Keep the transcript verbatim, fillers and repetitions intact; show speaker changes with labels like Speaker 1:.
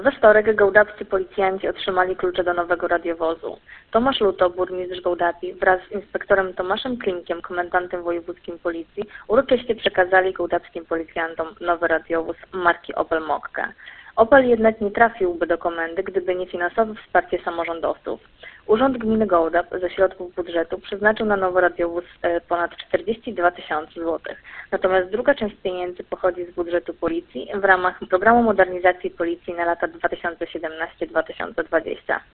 Speaker 1: We wtorek gołdapscy policjanci otrzymali klucze do nowego radiowozu. Tomasz Luto, burmistrz Gołdapi, wraz z inspektorem Tomaszem Klimkiem, komendantem wojewódzkim policji, uroczyście przekazali gołdapskim policjantom nowy radiowóz marki Opel Mokka. Opel jednak nie trafiłby do komendy, gdyby nie finansowe wsparcie samorządowców. Urząd Gminy Gołdap ze środków budżetu przeznaczył na nowy radiowóz ponad czterdzieści dwa tysiące złotych. Natomiast druga część pieniędzy pochodzi z budżetu policji w ramach programu modernizacji policji na lata dwa tysiące siedemnaście do dwa tysiące dwudziestego.